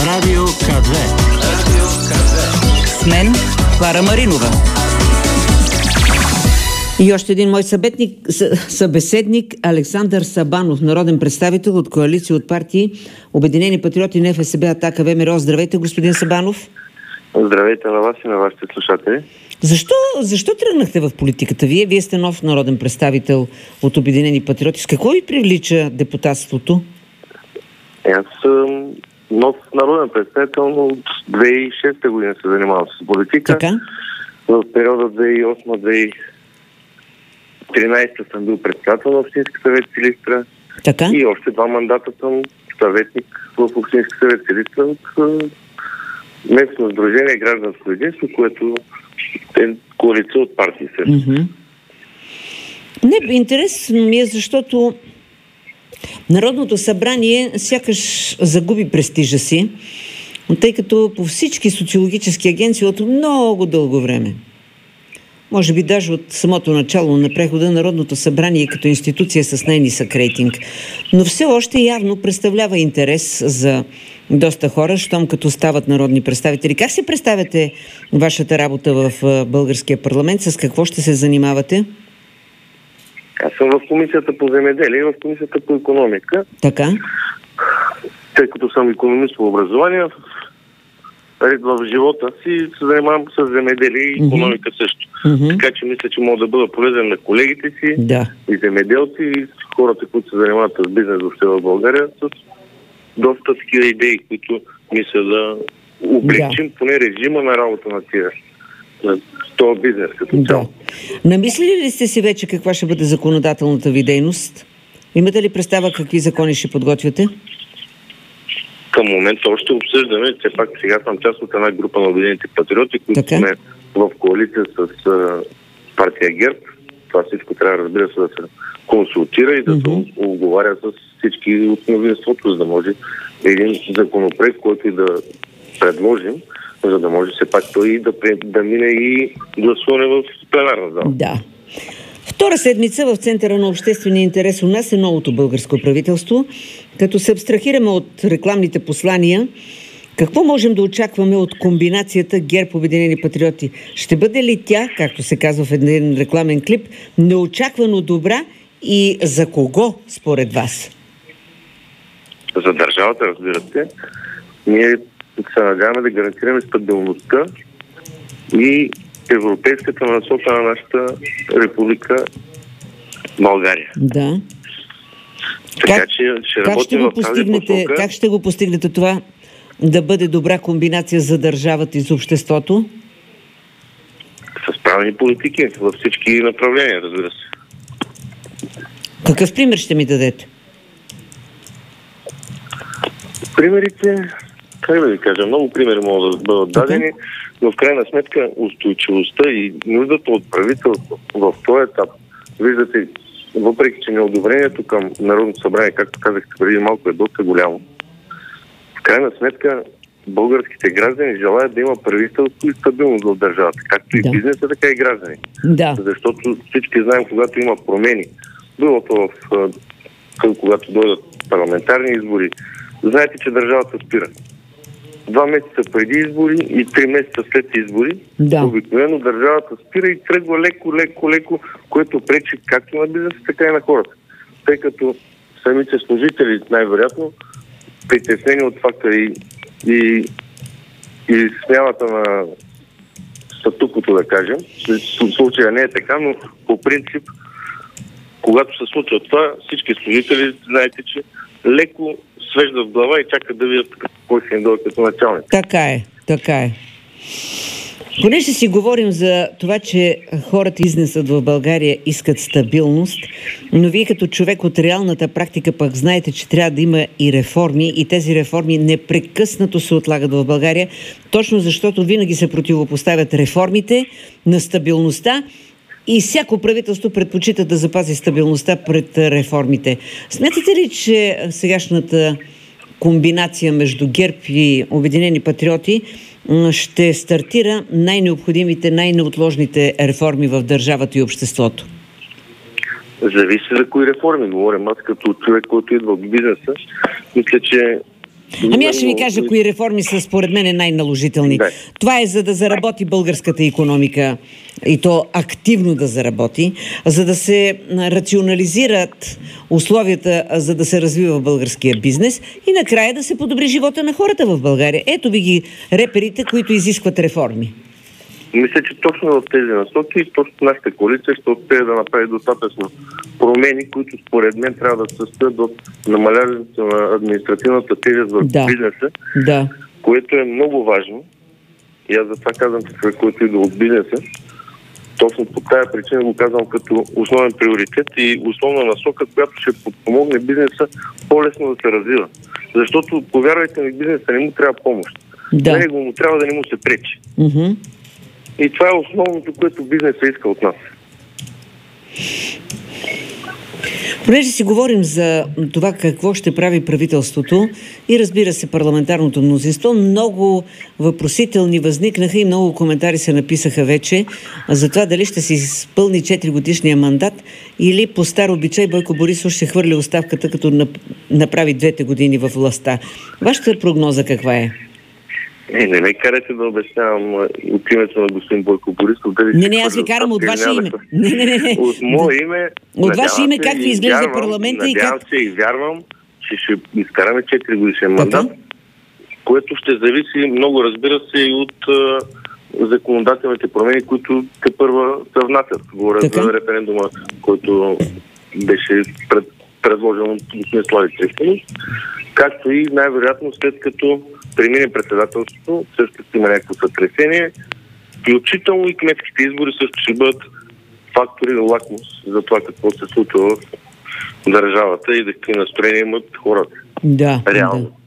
Радио К2. С мен Клара Маринова. И още един мой събеседник Александър Сабанов, народен представител от коалиция от партии Обединени патриоти, НФСБ, Атака, ВМРО. Здравейте, господин Сабанов. Здравейте на вас и на вашите слушатели. Защо тръгнахте в политиката? Вие сте нов народен представител от Обединени патриоти. С какво ви привлича депутатството? Аз съм нов народен представител, но от 2006 година се занимавам с политика. Така? В периода 2008-2013 съм бил председател на Общински съвет Силистра. Така? И още 2 мандата съм съветник в Общински съвет Силистра от местно сдружение Гражданско единство, което е коалиция от партии също. Mm-hmm. Не, интересно ми е, защото Народното събрание сякаш загуби престижа си, тъй като по всички социологически агенции от много дълго време, може би даже от самото начало на прехода, Народното събрание като институция с най-нисък рейтинг. Но все още явно представлява интерес за доста хора, щом като стават народни представители. Как си представяте вашата работа в българския парламент? С какво ще се занимавате? Аз съм в комисията по земеделие и в комисията по икономика. Така. Тъй като съм икономист по образование, в живота си се занимавам с земеделие и икономика също. Така че мисля, че мога да бъда полезен на колегите си, и земеделци, и хората, които се занимават с бизнес въобще в България, с доста такива идеи, които мисля да облегчим поне режима на работа на този бизнес като цяло. Намислили ли сте си вече каква ще бъде законодателната ви дейност? Имате ли представа какви закони ще подготвяте? Към момента още обсъждаме. Все пак сега съм част от една група на Обединените патриоти, които сме в коалиция с партия ГЕРБ. Това всичко трябва, разбира се, да се консултира и да се оговаря с всички от мнозинството, за да може един законопроект, който и да предложим, за да може все пак той да мине и гласуване в пленарна зала. Да. Втора седмица в центъра на обществения интерес у нас е новото българско правителство. Като се абстрахираме от рекламните послания, какво можем да очакваме от комбинацията ГЕРБ Обединени патриоти? Ще бъде ли тя, както се казва в един рекламен клип, неочаквано добра и за кого според вас? За държавата, разбира се. Ние се надяваме да гарантираме стабилността и европейската насока на нашата република България. Да. Така че ще работим в тази посока. Как ще го постигнете това да бъде добра комбинация за държавата и за обществото? С правилни политики във всички направления, разбира се. Какъв пример ще ми дадете? Примерите, как да ви кажа, много примери могат да бъдат дадени, но в крайна сметка устойчивостта и нуждата от правителство в този етап, виждате, въпреки че неодобрението към Народното събрание, както казахте преди малко, е доста голямо. В крайна сметка българските граждани желаят да има правителство и стабилност в държавата, както и бизнеса, така и граждани. Да. Защото всички знаем, когато има промени, било то когато дойдат парламентарни избори, знаете, че държавата спира. 2 месеца преди избори и 3 месеца след избори, обикновено държавата спира и тръгва леко, което пречи както на бизнеса, така и на хората. Тъй като самите служители, най-вероятно, притеснени от факта и смяната на статуквото, да кажем. В случая не е така, но по принцип, когато се случва това, всички служители, знаете, че леко свеждат в глава и чакат да видят кой ще им дойде като началник. Така е. Понеже си говорим за това, че хората изнесат в България искат стабилност, но вие като човек от реалната практика пък знаете, че трябва да има и реформи и тези реформи непрекъснато се отлагат в България, точно защото винаги се противопоставят реформите на стабилността и всяко правителство предпочита да запази стабилността пред реформите. Смятате ли, че сегашната комбинация между ГЕРБ и Обединени патриоти ще стартира най-необходимите, най-неотложните реформи в държавата и обществото? Зависи за кои реформи говорим. Аз като човек, който идва от бизнеса, мисля, че Ами аз ще ви кажа кои реформи са според мен най-наложителни. Да. Това е за да заработи българската икономика и то активно да заработи, за да се рационализират условията, за да се развива българския бизнес и накрая да се подобри живота на хората в България. Ето ви ги реперите, които изискват реформи. Мисля, че точно в тези насоки, точно нашата коалиция ще успее да направи достатъчно промени, които според мен трябва да се състоят до намаляването на административната тежест в бизнеса, което е много важно. И аз затова казвам, че човек, който идва от бизнеса, точно по тази причина го казвам като основен приоритет и основна насока, която ще подпомогне бизнеса по-лесно да се развива. Защото, повярвайте ми, бизнеса не му трябва помощ. На него му трябва да не му се пречи. И това е основното, което бизнесът иска от нас. Понеже си говорим за това какво ще прави правителството и разбира се парламентарното мнозинство, много въпросителни възникнаха и много коментари се написаха вече за това дали ще се изпълни 4-годишния мандат или по стар обичай Бойко Борисов ще хвърли оставката, като направи 2 години във властта. Вашата прогноза каква е? Не ме карайте да обяснявам от името на господин Бойко Борисов. Не, аз ви карам от ваше име. Не. От мое име. От ваше име как ви изглежда парламента и как... Надявам се и вярвам, че ще изкараме 4 годишен мандат, което ще зависи много, разбира се, и от законодателните промени, които те първа се внасят. Говоря за референдума, който беше предложен от господин Слави Трифонов, както и най-вероятно след като премине председателството, също ще има някакво сътресение, включително и кметските избори също ще бъдат фактори на лакмус за това какво се случва в държавата и да какви настроения имат хората. Реално. Да.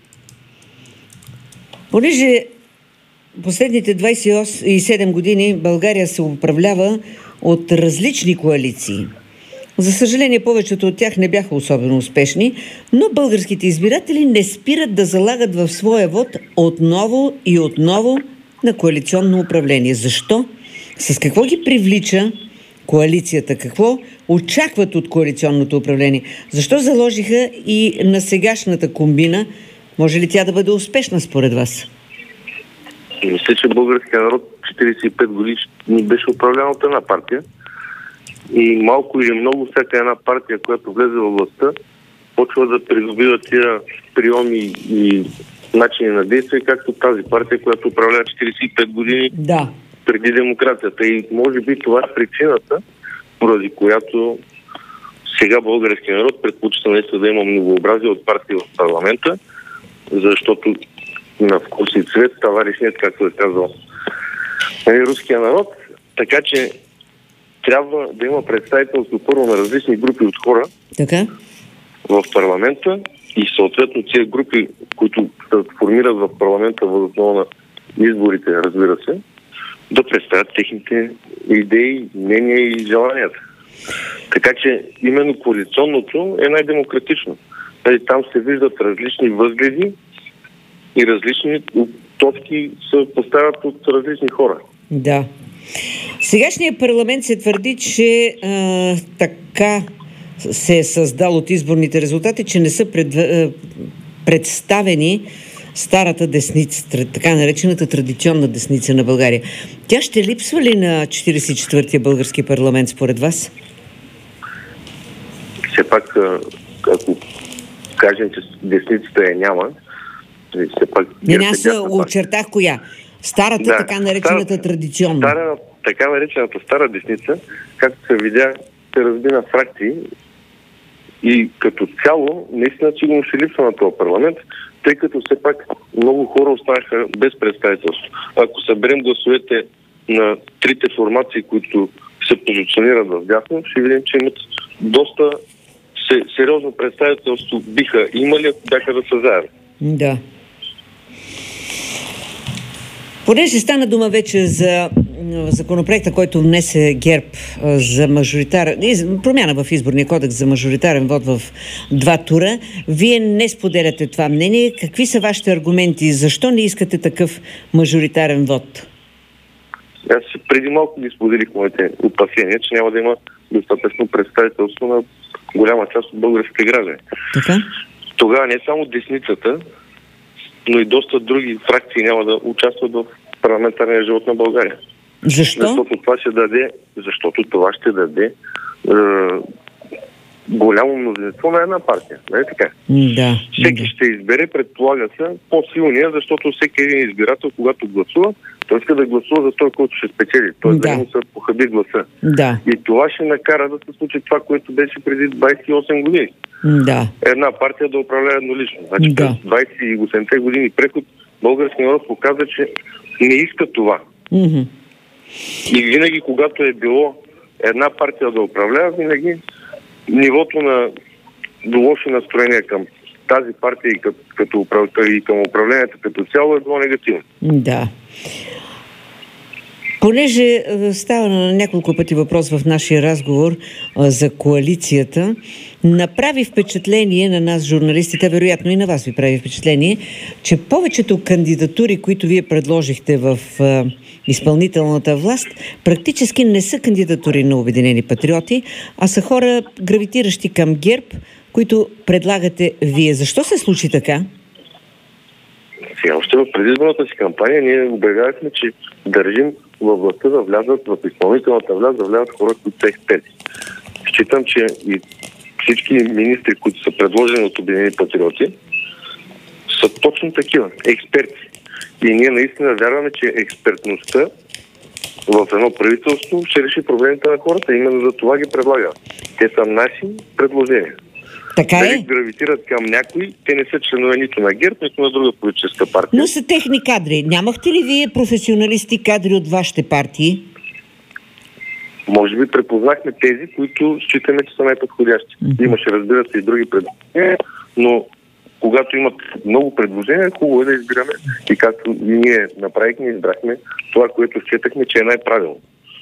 Понеже последните 27 години България се управлява от различни коалиции. За съжаление, повечето от тях не бяха особено успешни, но българските избиратели не спират да залагат в своя вод отново и отново на коалиционно управление. Защо? С какво ги привлича коалицията? Какво очакват от коалиционното управление? Защо заложиха и на сегашната комбина? Може ли тя да бъде успешна според вас? Мисля, че българският народ 45 години беше управляван от една партия. И малко или много всяка една партия, която влезе във властта, почва да придобива тия приеми и начини на действие, както тази партия, която управлява 45 години преди демокрацията. И може би това е причината, поради която сега българския народ предпочита наистина да има многообразие от партии в парламента, защото на вкус и цвет товарищ нет, както е казал руския народ. Така че трябва да има представителство първо на различни групи от хора в парламента и съответно тези групи, които се формират в парламента въз основа на изборите, разбира се, да представят техните идеи, мнения и желанията. Така че именно коалиционното е най-демократично. Там се виждат различни възгледи и различни точки се поставят от различни хора. Да. Сегашният парламент се твърди, че така се е създал от изборните резултати, че не са представени старата десница, така наречената традиционна десница на България. Тя ще липсва ли на 44-я български парламент според вас? Все пак, ако кажем, че десницата я няма, все пак... Аз очертах коя? Старата, така наречената традиционна. Така наречената стара десница, както се видя, се разби на фракции и като цяло наистина сигурно ще липсва на този парламент, тъй като все пак много хора останаха без представителство. Ако съберем гласовете на трите формации, които се позиционират в дясно, ще видим, че имат доста сериозно представителство биха имали, ако бяха да са заедно. Да. Понеже стана дума вече за законопроекта, който внесе ГЕРБ за промяна в изборния кодекс за мажоритарен вод в 2 тура, вие не споделяте това мнение. Какви са вашите аргументи? Защо не искате такъв мажоритарен вод? Аз преди малко ги споделих моите опасения, че няма да има достатъчно представителство на голяма част от българските граждани. Така? Тогава не само десницата, но и доста други фракции няма да участват в парламентарния живот на България. Защо? Защото това ще даде голямо мнозинство на една партия. Нали така? Да. Всеки ще избере, предполага се, по-силния, защото всеки един избирател, когато гласува, той иска да гласува за той, който ще спечели. Той да му се похаби гласа. Да. И това ще накара да се случи това, което беше преди 28 години. Да. Една партия да управлява еднолично. Значи през 28-те години преход български народ показва, че не иска това. Mm-hmm. И винаги, когато е било една партия да управлява, винаги нивото на лоши настроения към тази партия и към управлението като цяло е било негативно. Да. Понеже става на няколко пъти въпрос в нашия разговор за коалицията, направи впечатление на нас, журналистите, вероятно и на вас ви прави впечатление, че повечето кандидатури, които вие предложихте в изпълнителната власт, практически не са кандидатури на Обединени патриоти, а са хора, гравитиращи към ГЕРБ, които предлагате вие. Защо се случи така? Сега още в предизборната си кампания ние обявявахме, че държим във властта да влязат, в изпълнителната власт да влязат хора, които са експерти. Считам, че и всички министри, които са предложени от Обединени патриоти, са точно такива, експерти. И ние наистина вярваме, че експертността в едно правителство ще реши проблемите на хората. Именно за това ги предлага. Те са наши предложения. Така е. Дали гравитират към някой, те не са членове нито на ГЕРБ, нито на друга политическа партия. Но са техни кадри. Нямахте ли вие професионалисти кадри от вашите партии? Може би препознахме тези, които считаме, че са най-подходящи. Имаше, разбира се, и други предложения, но когато имат много предложения, хубаво е да избираме. И както ние направихме, избрахме това, което считахме, че е най-правилно.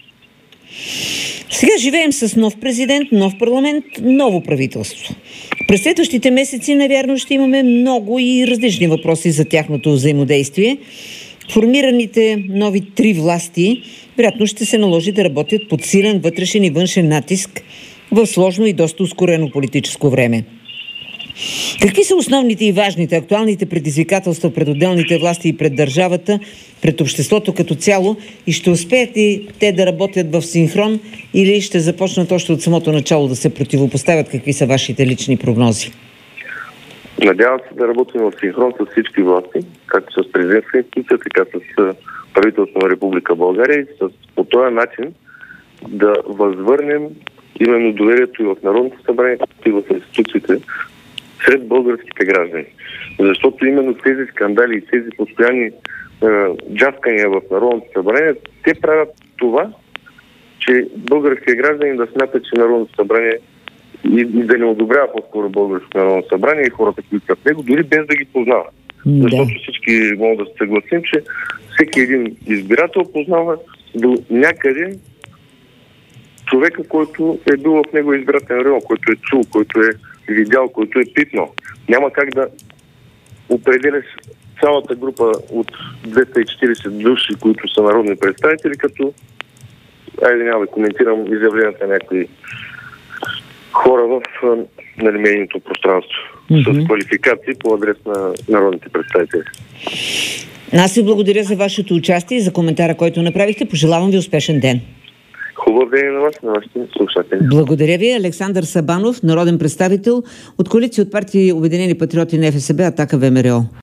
Сега живеем с нов президент, нов парламент, ново правителство. През следващите месеци, навярно, ще имаме много и различни въпроси за тяхното взаимодействие. Формираните нови 3 власти вероятно ще се наложи да работят под силен вътрешен и външен натиск в сложно и доста ускорено политическо време. Какви са основните и важните, актуалните предизвикателства пред отделните власти и пред държавата, пред обществото като цяло, и ще успеят ли те да работят в синхрон или ще започнат още от самото начало да се противопоставят? Какви са вашите лични прогнози? Надявам се да работим в синхрон с всички власти, както с президентска институция, така с правителството на Република България и по този начин да възвърнем именно доверието и в Народното събрание, и в институциите сред българските граждани. Защото именно тези скандали и тези постоянни джаскания в Народното събрание, те правят това, че българските граждани да смятат, че Народното събрание и да не одобрява по-скоро българското Народно събрание и хората, които са в него, дори без да ги познават. Да. Защото всички могат да се съгласим, че всеки един избирател познава до някъде човека, който е бил в него избирателен район, който е чул, който е видял, който е пипнал. Няма как да определяш цялата група от 240 души, които са народни представители, като няма да коментирам изявленията на някои хора в медийното пространство с квалификации по адрес на народните представители. Аз ви благодаря за вашето участие и за коментара, който направихте. Пожелавам ви успешен ден. Хубав ден на вас, на вашите слушатели. Благодаря ви. Александър Сабанов, народен представител от коалиция от партии Обединени патриоти на ФСБ, Атака ВМРО.